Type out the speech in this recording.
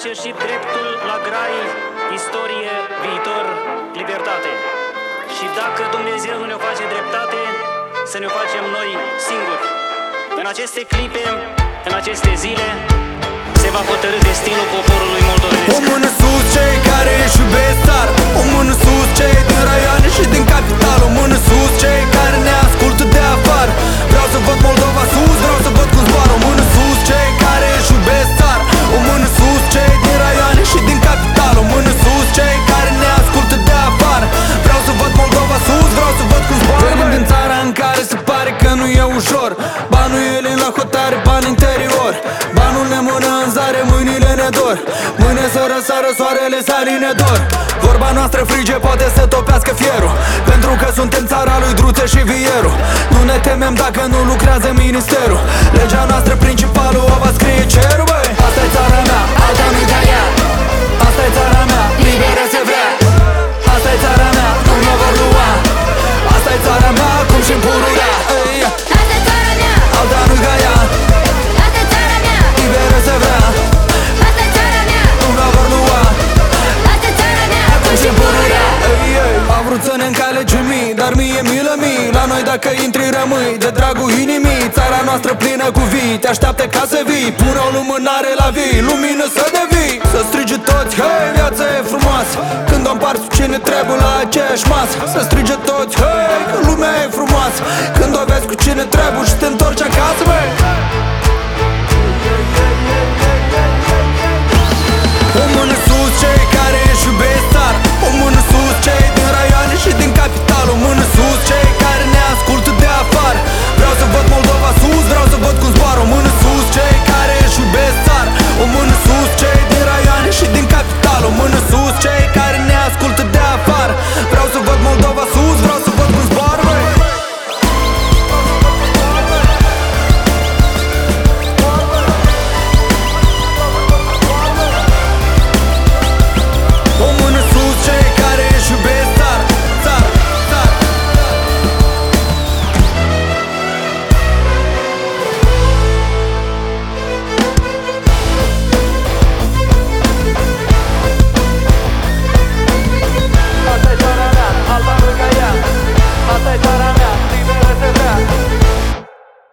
încerșit dreptul la grai, istorie, viitor, libertate. Și dacă Dumnezeu nu ne face dreptate, să ne facem noi singuri. În aceste clipe, în aceste zile, se va hotărî destinul poporului moldovenesc. O mână sus cei care își iubesc țara, o mână sus cei din raioane și din capital, o mână sus cei care ne ascultă de afară. Vreau să văd Moldova sus, vreau să văd cum zboară. O mână sus cei care își iubesc țara, o mână sus cei din raioane și din capital, o mână sus cei care ne ascultă de afară. Vreau să văd Moldova sus, vreau să văd cum zboară. Venim din țara în care se pare că nu e ușor, banul ele la hotare, bani interior. Banul ne mână în zare, mâinile ne dor. Mâine să răsară soarele, saline dor. Vorba noastră frige poate să topească fierul, pentru că suntem țara lui Druță și Vieru. Nu ne temem dacă nu lucrează ministerul. Legea noastră principală o va scrie cerul, băi. Asta-i țara mea, alta nu-i de ea. Asta-i țara mea, liberă se vrea. Asta-i țara mea, nu mă vor lua. Asta-i țara mea, cum și-mi pururea. Asta-i țara mea, alta nu-i de ea. asta-i țara mea, Liberă se vrea. asta-i țara mea, Nu mă vor lua. asta-i țara mea, cum și Ce pururea. Am vrut să ne încalege mii, dar mie milă mii. La noi dacă intri rămâi, de dragul inimii. Țara noastră plină cu vii, te așteaptă ca să vii. Pune o lumânare la vii, lumină să devii. Să strige toți, hei, viața e frumoasă, când o împarți cu cine trebuie la aceeași masă. Să strige toți, hei, că lumea e frumoasă, când o vezi cu cine trebuie și te întorci acasă, băi.